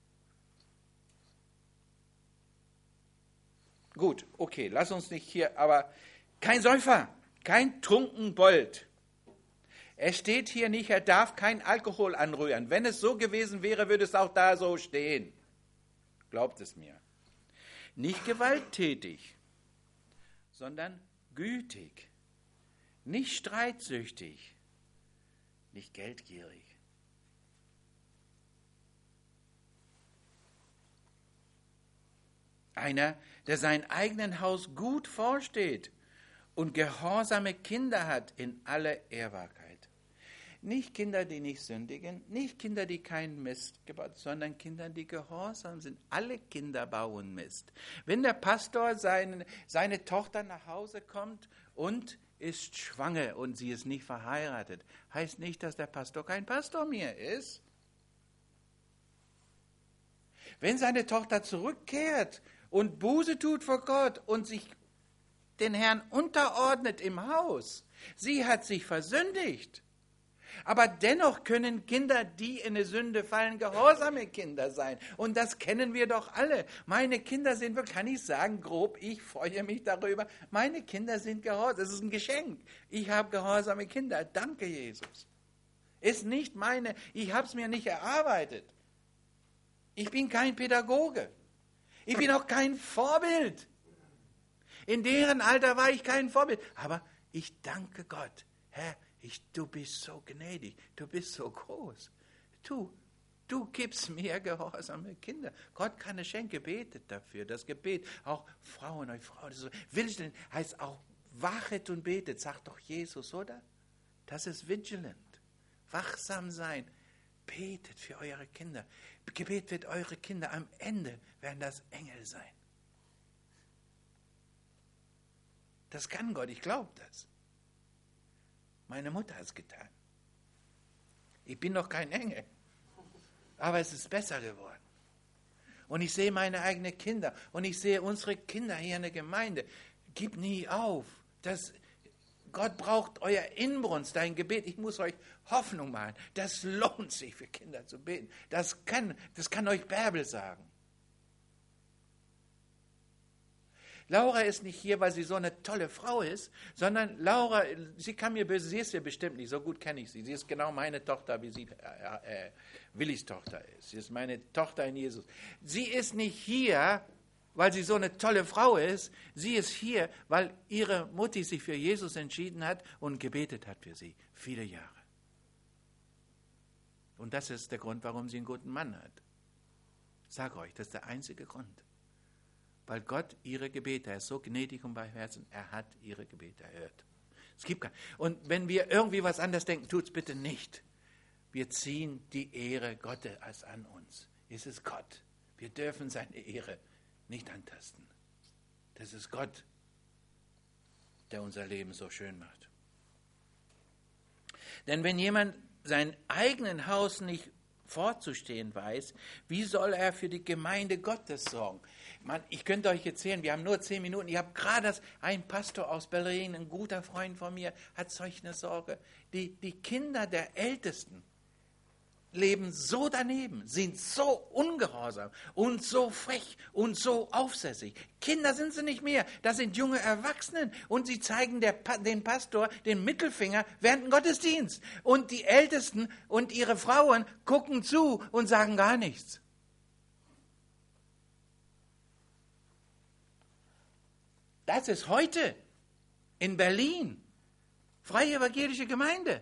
Gut, okay, lass uns nicht hier, aber kein Säufer, kein Trunkenbold. Es steht hier nicht, er darf kein Alkohol anrühren. Wenn es so gewesen wäre, würde es auch da so stehen. Glaubt es mir. Nicht gewalttätig, sondern gütig, nicht streitsüchtig, nicht geldgierig. Einer, der sein eigenes Haus gut vorsteht und gehorsame Kinder hat in aller Ehrbarkeit. Nicht Kinder, die nicht sündigen, nicht Kinder, die keinen Mist gebaut, sondern Kinder, die gehorsam sind. Alle Kinder bauen Mist. Wenn der Pastor seine Tochter nach Hause kommt und ist schwanger und sie ist nicht verheiratet, heißt nicht, dass der Pastor kein Pastor mehr ist. Wenn seine Tochter zurückkehrt und Buße tut vor Gott und sich den Herrn unterordnet im Haus, sie hat sich versündigt. Aber dennoch können Kinder, die in eine Sünde fallen, gehorsame Kinder sein. Und das kennen wir doch alle. Meine Kinder sind wirklich, kann ich sagen, grob, ich freue mich darüber, meine Kinder sind gehorsam. Das ist ein Geschenk. Ich habe gehorsame Kinder. Danke, Jesus. Ist nicht meine, ich habe es mir nicht erarbeitet. Ich bin kein Pädagoge. Ich bin auch kein Vorbild. In deren Alter war ich kein Vorbild. Aber ich danke Gott. Herr, du bist so gnädig, du bist so groß. Du gibst mir gehorsame Kinder. Gott kann es schenken, betet dafür. Das Gebet, auch Frauen, so, vigilant heißt auch wachet und betet, sagt doch Jesus, oder? Das ist vigilant. Wachsam sein. Betet für eure Kinder. Gebet wird eure Kinder. Am Ende werden das Engel sein. Das kann Gott, ich glaube das. Meine Mutter hat es getan. Ich bin noch kein Engel, aber es ist besser geworden. Und ich sehe meine eigenen Kinder und ich sehe unsere Kinder hier in der Gemeinde. Gib nie auf. Gott braucht euer Inbrunst, dein Gebet. Ich muss euch Hoffnung machen. Das lohnt sich für Kinder zu beten. Das kann euch Bärbel sagen. Laura ist nicht hier, weil sie so eine tolle Frau ist, sondern Laura, sie kann mir böse, sie ist ja bestimmt nicht, so gut kenne ich sie. Sie ist genau meine Tochter, wie sie Willis Tochter ist. Sie ist meine Tochter in Jesus. Sie ist nicht hier, weil sie so eine tolle Frau ist. Sie ist hier, weil ihre Mutti sich für Jesus entschieden hat und gebetet hat für sie, viele Jahre. Und das ist der Grund, warum sie einen guten Mann hat. Ich sage euch, das ist der einzige Grund. Weil Gott ihre Gebete, er ist so gnädig und barmherzig, er hat ihre Gebete erhört. Es gibt keinen. Und wenn wir irgendwie was anderes denken, tut es bitte nicht. Wir ziehen die Ehre Gottes als an uns. Es ist Gott. Wir dürfen seine Ehre nicht antasten. Das ist Gott, der unser Leben so schön macht. Denn wenn jemand sein eigenes Haus nicht vorzustehen weiß, wie soll er für die Gemeinde Gottes sorgen? Ich könnte euch erzählen, wir haben nur 10 Minuten, ich habe gerade ein Pastor aus Berlin, ein guter Freund von mir, hat solch eine Sorge. Die Kinder der Ältesten leben so daneben, sind so ungehorsam und so frech und so aufsässig. Kinder sind sie nicht mehr, das sind junge Erwachsene und sie zeigen dem Pastor den Mittelfinger während dem Gottesdienst. Und die Ältesten und ihre Frauen gucken zu und sagen gar nichts. Das ist heute in Berlin freie evangelische Gemeinde.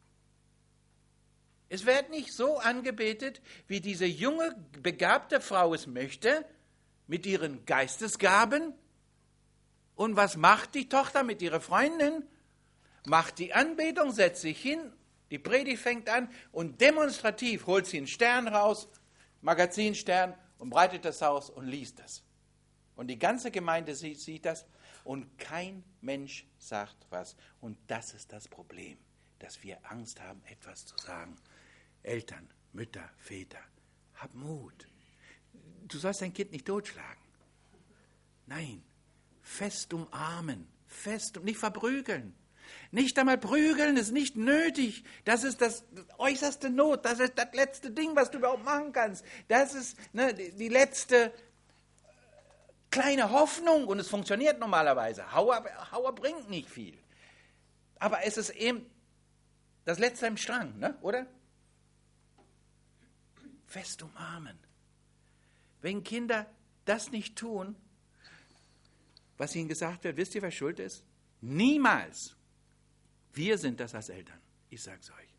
Es wird nicht so angebetet, wie diese junge, begabte Frau es möchte, mit ihren Geistesgaben. Und was macht die Tochter mit ihrer Freundin? Macht die Anbetung, setzt sich hin, die Predigt fängt an und demonstrativ holt sie einen Stern raus, Magazinstern, und breitet das aus und liest das. Und die ganze Gemeinde sieht das und kein Mensch sagt was. Und das ist das Problem, dass wir Angst haben, etwas zu sagen. Eltern, Mütter, Väter, hab Mut. Du sollst dein Kind nicht totschlagen. Nein, fest umarmen, nicht verprügeln. Nicht einmal prügeln ist nicht nötig. Das ist das äußerste Not. Das ist das letzte Ding, was du überhaupt machen kannst. Das ist die letzte kleine Hoffnung und es funktioniert normalerweise. Hauer bringt nicht viel. Aber es ist eben Das Letzte im Strang, ne? Oder? Fest umarmen. Wenn Kinder das nicht tun, was ihnen gesagt wird, wisst ihr, wer schuld ist? Niemals. Wir sind das als Eltern. Ich sage es euch.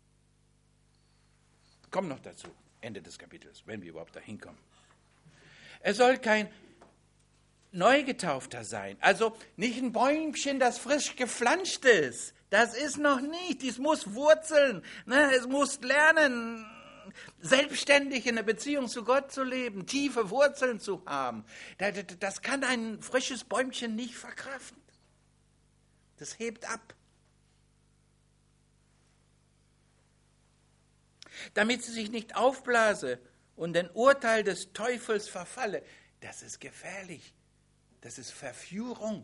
Kommen noch dazu, Ende des Kapitels, wenn wir überhaupt dahin kommen. Er soll kein Neugetaufter sein, also nicht ein Bäumchen, das frisch gepflanzt ist. Das ist noch nicht, es muss wurzeln, ne? Es muss lernen, selbstständig in einer Beziehung zu Gott zu leben, tiefe Wurzeln zu haben. Das kann ein frisches Bäumchen nicht verkraften. Das hebt ab. Damit sie sich nicht aufblase und den Urteil des Teufels verfalle. Das ist gefährlich. Das ist Verführung.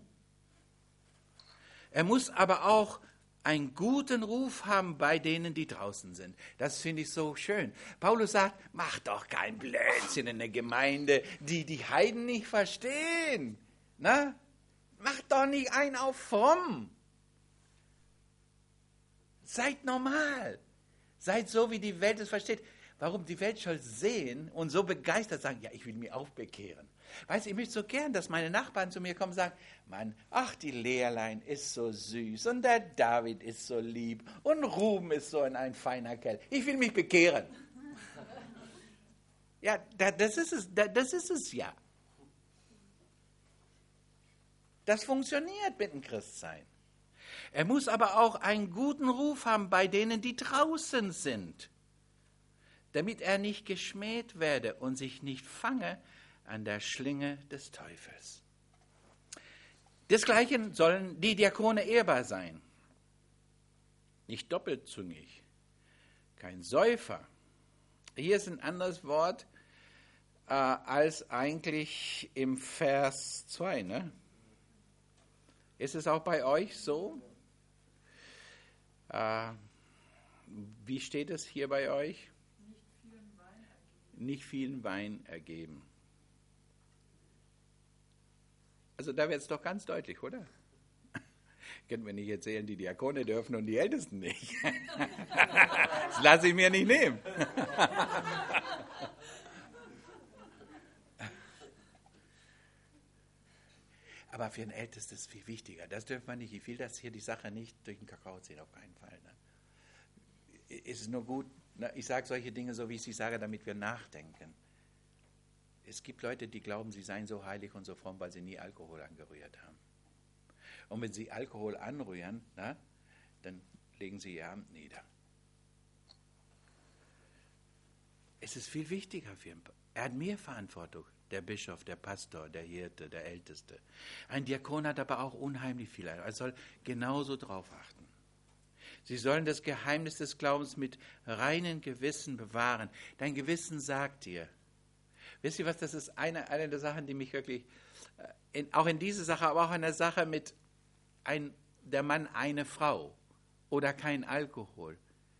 Er muss aber auch einen guten Ruf haben bei denen, die draußen sind. Das finde ich so schön. Paulus sagt, mach doch kein Blödsinn in der Gemeinde, die Heiden nicht verstehen. Na? Mach doch nicht einen auf fromm. Seid normal. Seid so, wie die Welt es versteht. Warum? Die Welt soll sehen und so begeistert sagen, ja, ich will mich auch bekehren. Weißt du, ich möchte so gern, dass meine Nachbarn zu mir kommen und sagen, Mann, ach, die Lehrlein ist so süß und der David ist so lieb und Ruben ist so ein feiner Kerl. Ich will mich bekehren. Ja, das ist es ja. Das funktioniert mit dem Christsein. Er muss aber auch einen guten Ruf haben bei denen, die draußen sind, damit er nicht geschmäht werde und sich nicht fange an der Schlinge des Teufels. Desgleichen sollen die Diakone ehrbar sein. Nicht doppelzüngig, kein Säufer. Hier ist ein anderes Wort als eigentlich im Vers 2. Ne? Ist es auch bei euch so? Wie steht es hier bei euch? Nicht vielen Wein ergeben. Also da wird es doch ganz deutlich, oder? Können wir nicht erzählen, die Diakone dürfen und die Ältesten nicht. Das lasse ich mir nicht nehmen. Aber für einen Ältesten ist es viel wichtiger. Das dürfen wir nicht. Ich will das hier die Sache nicht durch den Kakao ziehen, auf keinen Fall. Ne? Es ist nur gut, ne? Ich sage solche Dinge so, wie ich sie sage, damit wir nachdenken. Es gibt Leute, die glauben, sie seien so heilig und so fromm, weil sie nie Alkohol angerührt haben. Und wenn sie Alkohol anrühren, na, dann legen sie ihr Amt nieder. Es ist viel wichtiger für ihn. Er hat mehr Verantwortung, der Bischof, der Pastor, der Hirte, der Älteste. Ein Diakon hat aber auch unheimlich viel. Er soll genauso drauf achten. Sie sollen das Geheimnis des Glaubens mit reinem Gewissen bewahren. Dein Gewissen sagt dir. Wisst ihr was, das ist eine der Sachen, die mich wirklich, auch in dieser Sache, aber auch in der Sache mit der Mann eine Frau oder kein Alkohol.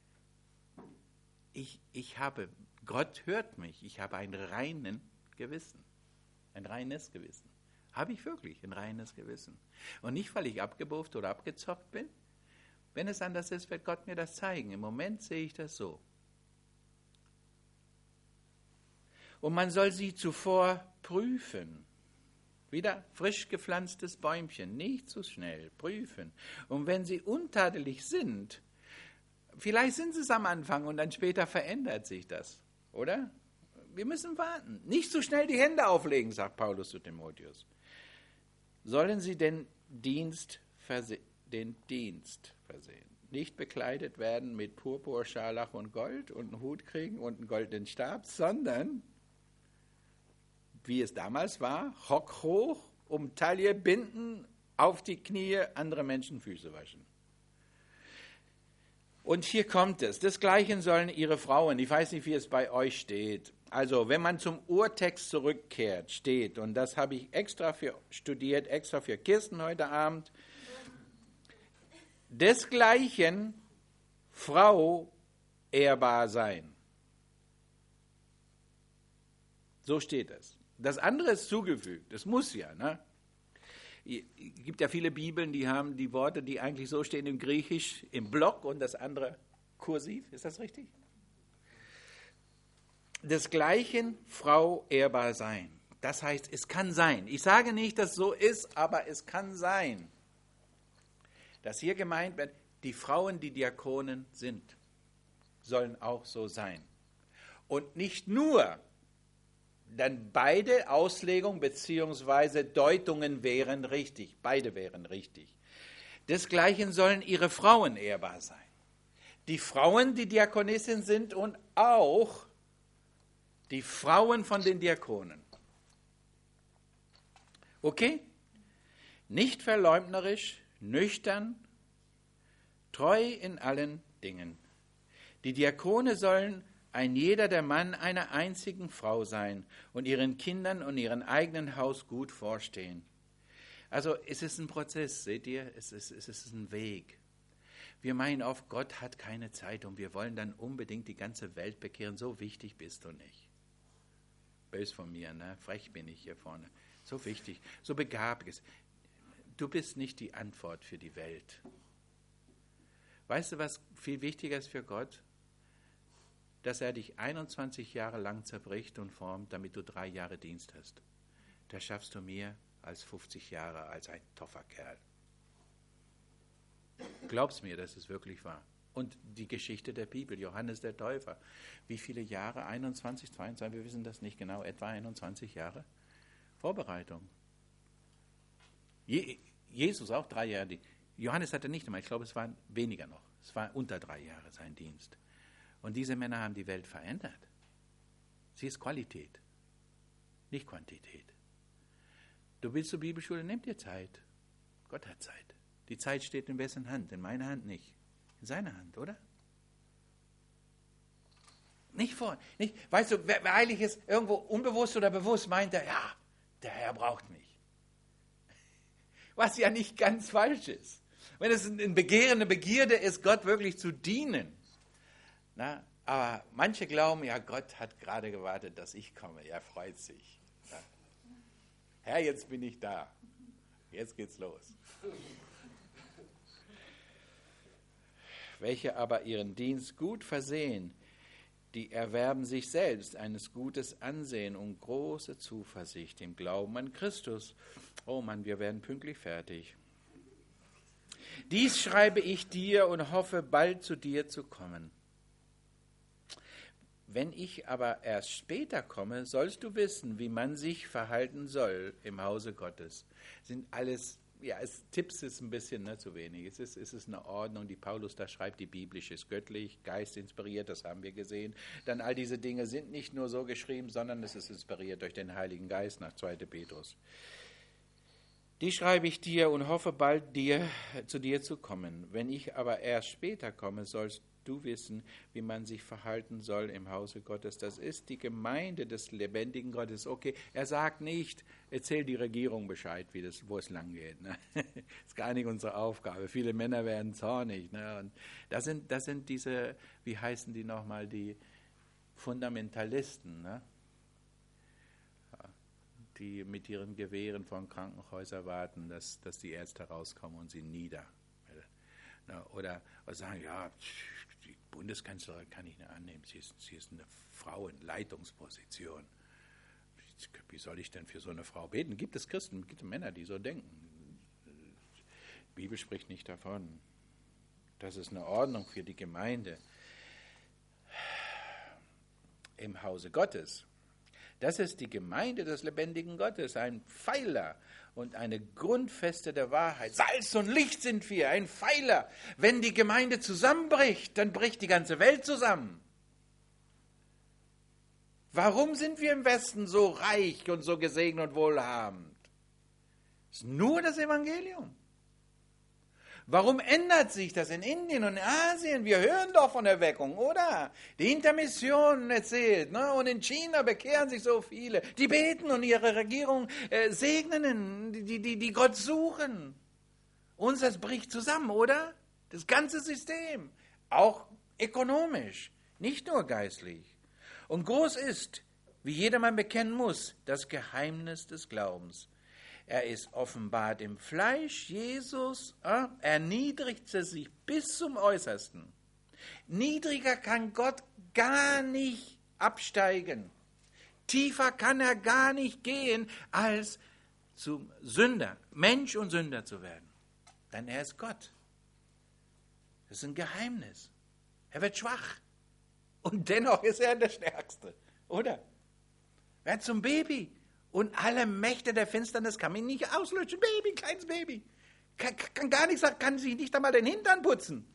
Gott hört mich, ich habe ein reines Gewissen. Ein reines Gewissen. Habe ich wirklich ein reines Gewissen. Und nicht, weil ich abgebufft oder abgezockt bin. Wenn es anders ist, wird Gott mir das zeigen. Im Moment sehe ich das so. Und man soll sie zuvor prüfen. Wieder frisch gepflanztes Bäumchen, nicht zu schnell, prüfen. Und wenn sie untadelig sind, vielleicht sind sie es am Anfang und dann später verändert sich das, oder? Wir müssen warten. Nicht zu schnell die Hände auflegen, sagt Paulus zu Timotheus. Sollen sie den Dienst versehen. Nicht bekleidet werden mit Purpur, Scharlach und Gold und einen Hut kriegen und einen goldenen Stab, sondern, wie es damals war, Rock hoch, um Taille binden, auf die Knie, andere Menschen Füße waschen. Und hier kommt es. Desgleichen sollen ihre Frauen, ich weiß nicht, wie es bei euch steht, also wenn man zum Urtext zurückkehrt, steht, und das habe ich extra für studiert, extra für Kirsten heute Abend, desgleichen Frau ehrbar sein. So steht es. Das andere ist zugefügt, das muss ja. Ne? Es gibt ja viele Bibeln, die haben die Worte, die eigentlich so stehen im Griechisch, im Block und das andere kursiv. Ist das richtig? Desgleichen Frau ehrbar sein. Das heißt, es kann sein. Ich sage nicht, dass es so ist, aber es kann sein, dass hier gemeint wird, die Frauen, die Diakonen sind, sollen auch so sein. Und nicht nur, denn beide Auslegungen bzw. Deutungen wären richtig. Beide wären richtig. Desgleichen sollen ihre Frauen ehrbar sein. Die Frauen, die Diakonissen sind und auch die Frauen von den Diakonen. Okay? Nicht verleumderisch, nüchtern, treu in allen Dingen. Die Diakone sollen ein jeder der Mann einer einzigen Frau sein und ihren Kindern und ihrem eigenen Haus gut vorstehen. Also es ist ein Prozess, seht ihr, es ist ein Weg. Wir meinen oft, Gott hat keine Zeit und wir wollen dann unbedingt die ganze Welt bekehren. So wichtig bist du nicht. Bös von mir, ne? Frech bin ich hier vorne. So wichtig, so begabt ist. Du bist nicht die Antwort für die Welt. Weißt du, was viel wichtiger ist für Gott? Dass er dich 21 Jahre lang zerbricht und formt, damit du 3 Jahre Dienst hast. Das schaffst du mehr als 50 Jahre als ein toffer Kerl. Glaub's mir, dass es wirklich wahr. Und die Geschichte der Bibel, Johannes der Täufer. Wie viele Jahre? 21, 22, wir wissen das nicht genau, etwa 21 Jahre. Vorbereitung. Jesus auch 3 Jahre. Johannes hatte nicht einmal, ich glaube, es waren weniger noch. Es war unter 3 Jahre sein Dienst. Und diese Männer haben die Welt verändert. Sie ist Qualität, nicht Quantität. Du willst zur Bibelschule, nimm dir Zeit. Gott hat Zeit. Die Zeit steht in wessen Hand? In meiner Hand nicht. In seiner Hand, oder? Nicht, weißt du, wer eilig ist, irgendwo unbewusst oder bewusst meint er, ja, der Herr braucht mich. Was ja nicht ganz falsch ist. Wenn es ein Begehren, eine Begierde ist, Gott wirklich zu dienen. Na, aber manche glauben, ja, Gott hat gerade gewartet, dass ich komme. Er freut sich. Ja. Herr, jetzt bin ich da. Jetzt geht's los. Welche aber ihren Dienst gut versehen, die erwerben sich selbst eines gutes Ansehen und große Zuversicht im Glauben an Christus. Oh Mann, wir werden pünktlich fertig. Dies schreibe ich dir und hoffe, bald zu dir zu kommen. Wenn ich aber erst später komme, sollst du wissen, wie man sich verhalten soll im Hause Gottes. Sind alles, ja, Tipps ist ein bisschen zu wenig. Es ist eine Ordnung, die Paulus da schreibt, die biblisch ist göttlich, geistinspiriert, das haben wir gesehen. Dann all diese Dinge sind nicht nur so geschrieben, sondern es ist inspiriert durch den Heiligen Geist nach 2. Petrus. Die schreibe ich dir und hoffe bald zu dir zu kommen. Wenn ich aber erst später komme, sollst du wissen, wie man sich verhalten soll im Hause Gottes. Das ist die Gemeinde des lebendigen Gottes. Okay, er sagt nicht, erzähl die Regierung Bescheid, wo es lang geht. Ne? Das ist gar nicht unsere Aufgabe. Viele Männer werden zornig. Ne? Und das sind diese, wie heißen die nochmal, die Fundamentalisten, ne? Die mit ihren Gewehren von Krankenhäusern warten, dass die Ärzte rauskommen und sie nieder. Oder sagen, ja, die Bundeskanzlerin kann ich nicht annehmen, sie ist eine Frau in Leitungsposition. Wie soll ich denn für so eine Frau beten? Gibt es Christen, gibt es Männer, die so denken? Die Bibel spricht nicht davon. Das ist eine Ordnung für die Gemeinde im Hause Gottes. Das ist die Gemeinde des lebendigen Gottes, ein Pfeiler und eine Grundfeste der Wahrheit. Salz und Licht sind wir, ein Pfeiler. Wenn die Gemeinde zusammenbricht, dann bricht die ganze Welt zusammen. Warum sind wir im Westen so reich und so gesegnet und wohlhabend? Es ist nur das Evangelium. Warum ändert sich das in Indien und in Asien? Wir hören doch von Erweckung, oder? Die Intermission erzählt, ne? Und in China bekehren sich so viele. Die beten und ihre Regierung segnen, die Gott suchen. Uns das bricht zusammen, oder? Das ganze System, auch ökonomisch, nicht nur geistlich. Und groß ist, wie jedermann bekennen muss, das Geheimnis des Glaubens. Er ist offenbart im Fleisch, Jesus, erniedrigte sich bis zum Äußersten. Niedriger kann Gott gar nicht absteigen. Tiefer kann er gar nicht gehen, als zum Sünder, Mensch und Sünder zu werden. Denn er ist Gott. Das ist ein Geheimnis. Er wird schwach. Und dennoch ist er der Stärkste, oder? Er wird zum Baby. Und alle Mächte der Finsternis kann ihn nicht auslöschen. Baby, kleines Baby. Kann gar nichts sagen, kann sich nicht einmal den Hintern putzen.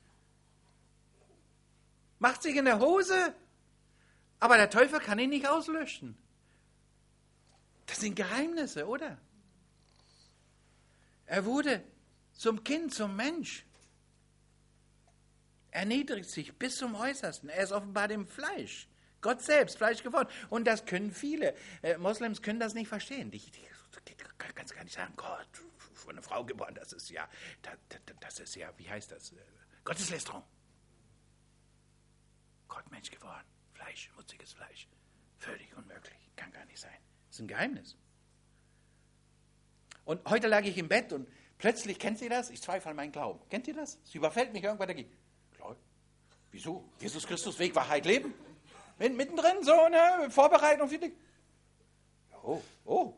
Macht sich in der Hose, aber der Teufel kann ihn nicht auslöschen. Das sind Geheimnisse, oder? Er wurde zum Kind, zum Mensch. Erniedrigt sich bis zum Äußersten. Er ist offenbar im Fleisch. Gott selbst, Fleisch geworden. Und das können viele. Moslems können das nicht verstehen. Die kannst gar nicht sagen, Gott, von einer Frau geboren, das ist ja, wie heißt das? Gotteslästerung. Gott Mensch geworden. Fleisch, schmutziges Fleisch. Völlig unmöglich. Kann gar nicht sein. Das ist ein Geheimnis. Und heute lag ich im Bett und plötzlich, kennt ihr das? Ich zweifle an meinen Glauben. Kennt ihr das? Es überfällt mich irgendwann dagegen. Wieso? Jesus Christus, Weg, Wahrheit, Leben. Mittendrin so eine Vorbereitung für dich. Oh.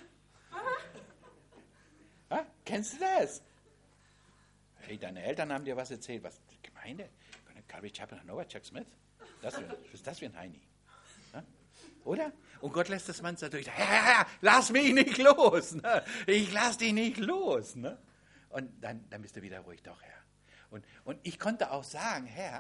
Kennst du das? Hey, deine Eltern haben dir was erzählt. Was? Gemeinde? Calvary Chapel, Hannover, Chuck Smith? Was ist das für ein Heini? Ja? Oder? Und Gott lässt das Mann dadurch. Herr, lass mich nicht los. Ne? Ich lass dich nicht los. Ne? Und dann bist du wieder ruhig. Doch, Herr. Und ich konnte auch sagen, Herr,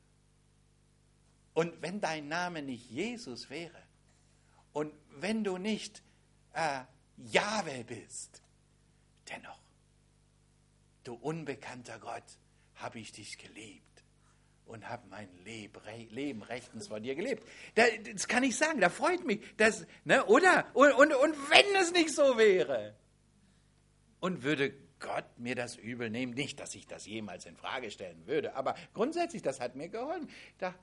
und wenn dein Name nicht Jesus wäre und wenn du nicht Jahwe bist, dennoch, du unbekannter Gott, habe ich dich geliebt und habe mein Leben rechtens von dir gelebt. Das kann ich sagen, da freut mich. Das, ne, oder? Und wenn es nicht so wäre und würde Gott mir das übel nehmen, nicht, dass ich das jemals in Frage stellen würde, aber grundsätzlich, das hat mir geholfen. Ich dachte,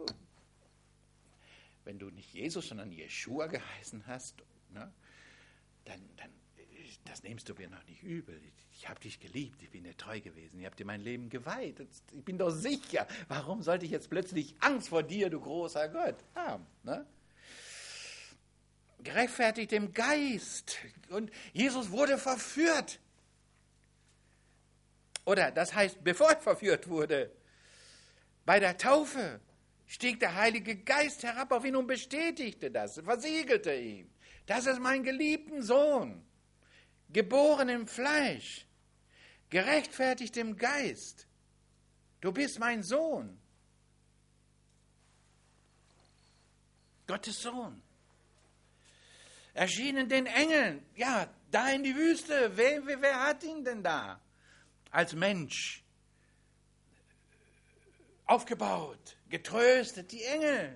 wenn du nicht Jesus, sondern Jeschua geheißen hast, ne, dann das nimmst du mir noch nicht übel. Ich habe dich geliebt, ich bin dir treu gewesen, ich habe dir mein Leben geweiht. Ich bin doch sicher, warum sollte ich jetzt plötzlich Angst vor dir, du großer Gott, haben? Ne? Gerechtfertigt im Geist. Und Jesus wurde verführt. Oder das heißt, bevor er verführt wurde, bei der Taufe stieg der Heilige Geist herab auf ihn und bestätigte das, versiegelte ihn. Das ist mein geliebter Sohn, geboren im Fleisch, gerechtfertigt im Geist. Du bist mein Sohn. Gottes Sohn. Erschienen den Engeln, ja, da in die Wüste. Wer hat ihn denn da? Als Mensch. Aufgebaut, getröstet, die Engel.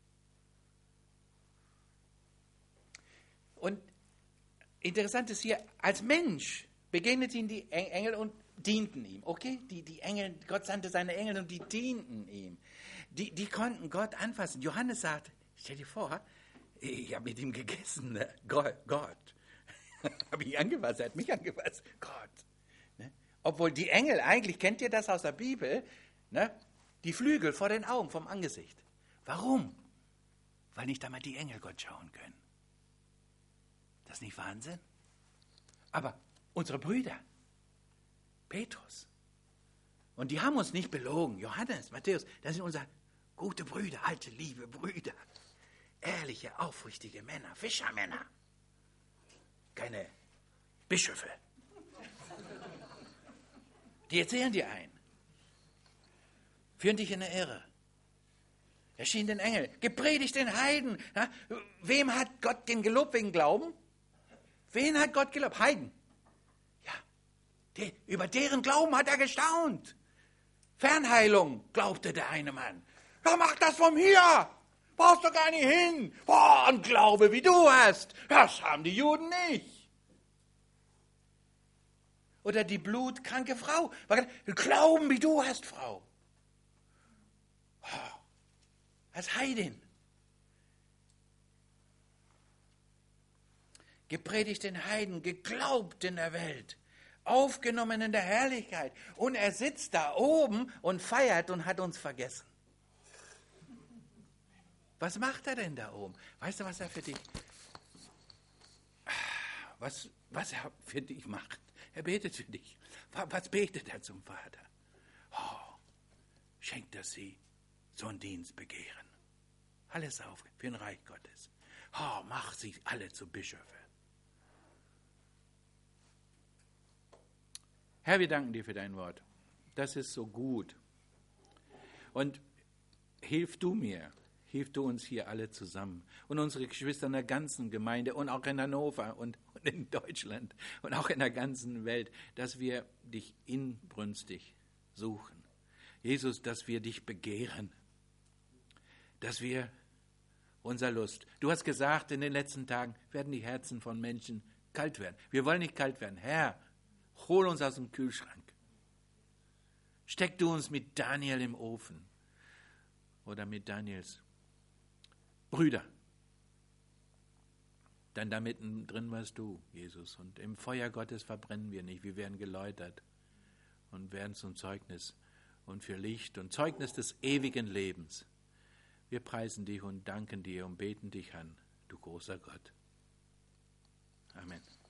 Und interessant ist hier, als Mensch begegnet ihm die Engel und dienten ihm. Okay, die Engel, Gott sandte seine Engel und die dienten ihm. Die konnten Gott anfassen. Johannes sagt, stell dir vor, ich habe mit ihm gegessen, ne? Gott. Habe ich angefasst, er hat mich angefasst. Gott. Ne? Obwohl die Engel, eigentlich kennt ihr das aus der Bibel, ne? Die Flügel vor den Augen, vom Angesicht. Warum? Weil nicht einmal die Engel Gott schauen können. Das ist nicht Wahnsinn? Aber unsere Brüder, Petrus, und die haben uns nicht belogen. Johannes, Matthäus, das sind unsere gute Brüder, alte, liebe Brüder. Ehrliche, aufrichtige Männer, Fischermänner. Keine Bischöfe. Die erzählen dir ein. Führen dich in eine Irre. Erschien den Engel, gepredigt den Heiden. Ja? Wem hat Gott den gelobt wegen Glauben? Wen hat Gott gelobt? Heiden. Ja, über deren Glauben hat er gestaunt. Fernheilung, glaubte der eine Mann. Ja, mach das von hier. Brauchst du gar nicht hin. Boah, ein Glaube, wie du hast. Das haben die Juden nicht. Oder die blutkranke Frau. Glauben, wie du hast, Frau. Als Heidin. gepredigt den Heiden, geglaubt in der Welt, aufgenommen in der Herrlichkeit. Und er sitzt da oben und feiert und hat uns vergessen. Was macht er denn da oben? Weißt du, was er für dich, was er für dich macht? Er betet für dich. Was betet er zum Vater? Oh, schenkt, dass sie so einen Dienst begehren. Alles auf für ein Reich Gottes. Oh, mach sie alle zu Bischöfe. Herr, wir danken dir für dein Wort. Das ist so gut. Und hilf du du uns hier alle zusammen und unsere Geschwister in der ganzen Gemeinde und auch in Hannover und in Deutschland und auch in der ganzen Welt, dass wir dich inbrünstig suchen. Jesus, dass wir dich begehren, dass wir unser Lust. Du hast gesagt, in den letzten Tagen werden die Herzen von Menschen kalt werden. Wir wollen nicht kalt werden. Herr, hol uns aus dem Kühlschrank. Steck du uns mit Daniel im Ofen oder mit Daniels Brüder. Denn da mittendrin warst du, Jesus. Und im Feuer Gottes verbrennen wir nicht. Wir werden geläutert und werden zum Zeugnis und für Licht und Zeugnis des ewigen Lebens. Wir preisen dich und danken dir und beten dich an, du großer Gott. Amen.